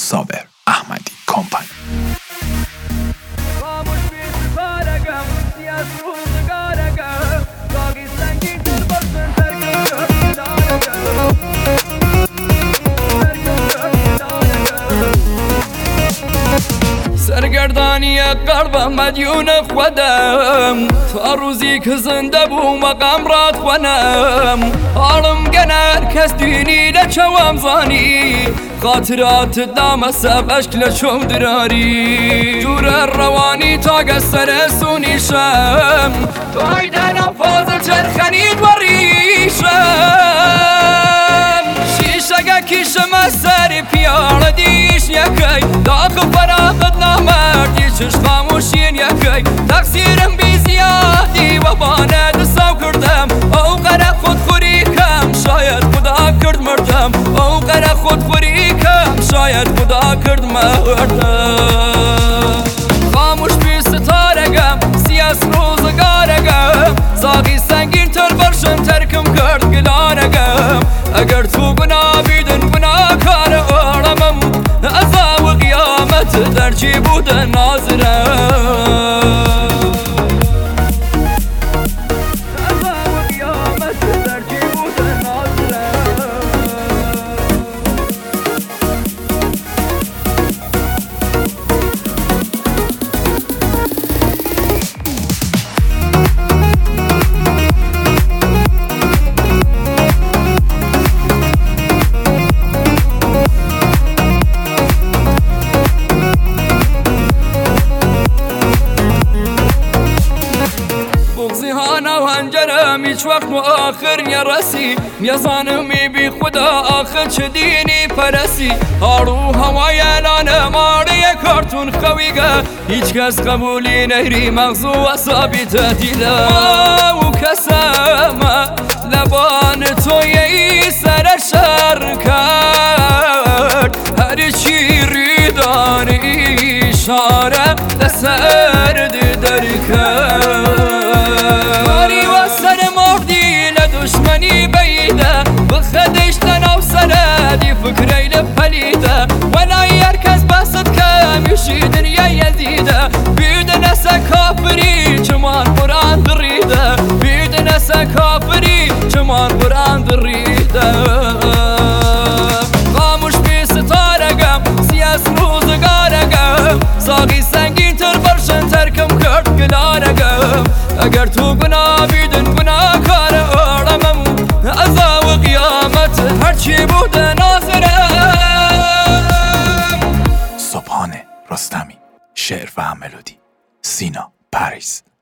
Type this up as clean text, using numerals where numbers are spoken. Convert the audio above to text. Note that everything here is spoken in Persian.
صابر احمدی کمپانی. سرگردانی قلبم مدیون خودم تا روزی که زنده بوم مقام رات خونم حالم گنر کس دینی لچوام زانی خاطرات دام سبشک لچوم دراری جور روانی تا قصر سونی شم تو هیدن فاز چرخنید و ریشم شیشگه کشم سر پیار دیش یکی داخل فراغت نامردی چش خاموشین یکی تقصیرم بی زیادی و باند سو کردم او قره خودخوری کم شاید خدا کرد مردم او قره خودخوری کم شاید خدا کرد مردم خاموش بی ستارگم سیاس روزگارگم ساقی سنگین تر برشم ترکم کرد گلارگم اگر تو گناه بیدن گناه کار آرمم عذاب و قیامت در چی بود ناظرم هیچ وقت مؤخر نرسی میزانمی بی خدا آخر چه دینی پرسی هارو هوای اعلان ماری کارتون خویگه هیچ کس قبولی نهری مغزو و ثابت دیده او کسم لبان توی سر شر کرد هر چی ریدان اشاره لسر در کرد دشمنی بیده بخدش تناو سندی فکری لپلیده ولا یرکز بسد کم یشی دنیا یزیده بیده نسا کافری چمان قرآن دریده بیده نسا کافری چمان قرآن دریده خاموش بی ستارگم سیاس روزگارگم ساقی سنگین تر برشن ترکم کرد گلارگم اگر تو گناه بیدن گناه کار آرمم عذاب و قیامت هرچی بود ناظرم. صبحانه رستمی، شعر و ملودی، سینا پریز.